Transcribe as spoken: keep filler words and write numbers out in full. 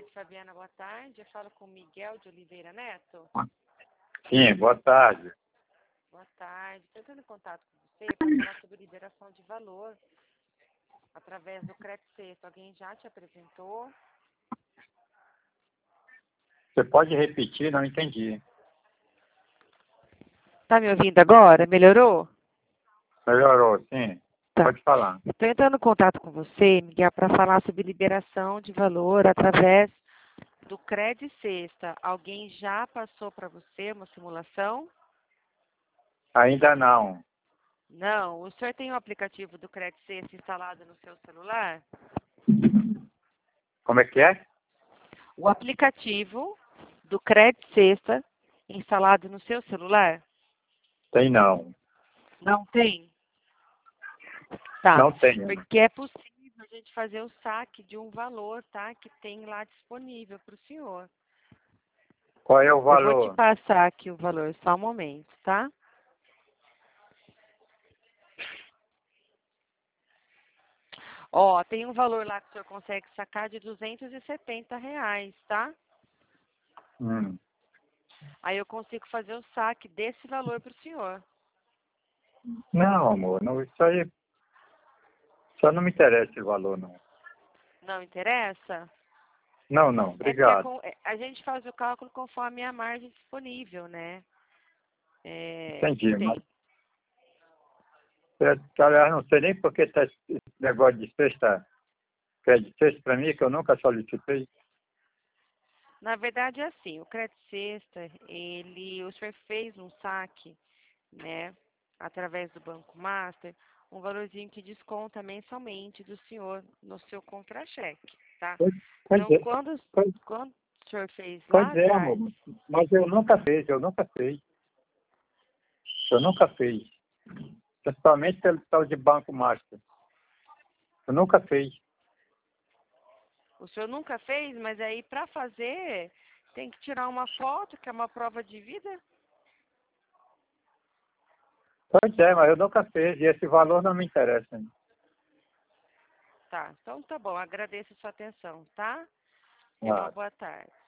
Cicred, Fabiana, boa tarde. Eu falo com Miguel de Oliveira Neto. Sim, boa tarde. Boa tarde. Estou entrando em contato com você para falar sobre liberação de valor através do Credit Sexto. Alguém já te apresentou? Você pode repetir? Não entendi. Tá me ouvindo agora? Melhorou? Melhorou, sim. Tá. Pode falar. Estou entrando em contato com você, Miguel, para falar sobre liberação de valor através do Credit Sexta. Alguém já passou para você uma simulação? Ainda não. Não. O senhor tem o aplicativo do Credit Sexta instalado no seu celular? Como é que é? O aplicativo do Credit Sexta instalado no seu celular? Tem não. Não tem? Tá. Não tenho. Porque é possível a gente fazer o saque de um valor, tá? Que tem lá disponível para o senhor. Qual é o Eu vou te valor? passar aqui o valor, só um momento, tá? Ó, tem um valor lá que o senhor consegue sacar de duzentos e setenta reais, tá? Hum. Aí eu consigo fazer o saque desse valor para o senhor. Não, amor. Não, isso aí... Só não me interessa esse valor, não. Não interessa? Não, não. É porque a, Obrigado. con- é, a gente faz o cálculo conforme a margem disponível, né? É, que Entendi, mas... tem. é, Aliás, não sei nem por que tá esse negócio de sexta... Crédito sexta para mim, que eu nunca solicitei. Na verdade é assim, o Credit Sexta, ele, o senhor fez um saque, né, através do Banco Master, um valorzinho que desconta mensalmente do senhor no seu contra-cheque, tá? Pois, pois Então, é. quando, Pois, quando o senhor fez lá pois é, atrás, amor. Mas eu nunca fiz, eu nunca fiz. Eu nunca fiz. Principalmente pelo tal de Banco Master. Eu nunca fiz. o senhor nunca fez, mas aí para fazer tem que tirar uma foto, que é uma prova de vida. Pois é, mas eu nunca fiz. E esse valor não me interessa. Tá, então tá bom, agradeço a sua atenção, tá? E uma Ah. boa tarde.